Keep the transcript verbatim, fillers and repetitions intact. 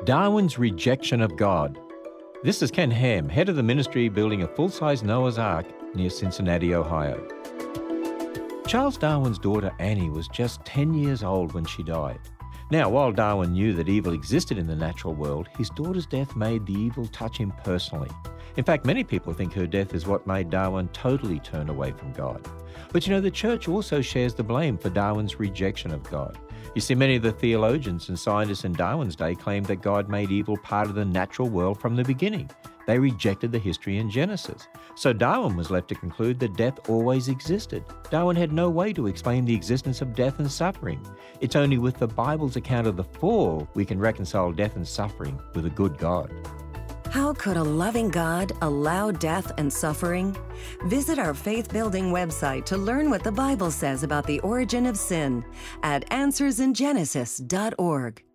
Darwin's rejection of God. This is Ken Ham, head of the ministry building a full-size Noah's Ark near Cincinnati, Ohio. Charles Darwin's daughter Annie was just ten years old when she died. Now, while Darwin knew that evil existed in the natural world, his daughter's death made the evil touch him personally. In fact, many people think her death is what made Darwin totally turn away from God. But you know, the church also shares the blame for Darwin's rejection of God. You see, many of the theologians and scientists in Darwin's day claimed that God made evil part of the natural world from the beginning. They rejected the history in Genesis. So Darwin was left to conclude that death always existed. Darwin had no way to explain the existence of death and suffering. It's only with the Bible's account of the fall we can reconcile death and suffering with a good God. How could a loving God allow death and suffering? Visit our faith-building website to learn what the Bible says about the origin of sin at answers in genesis dot org.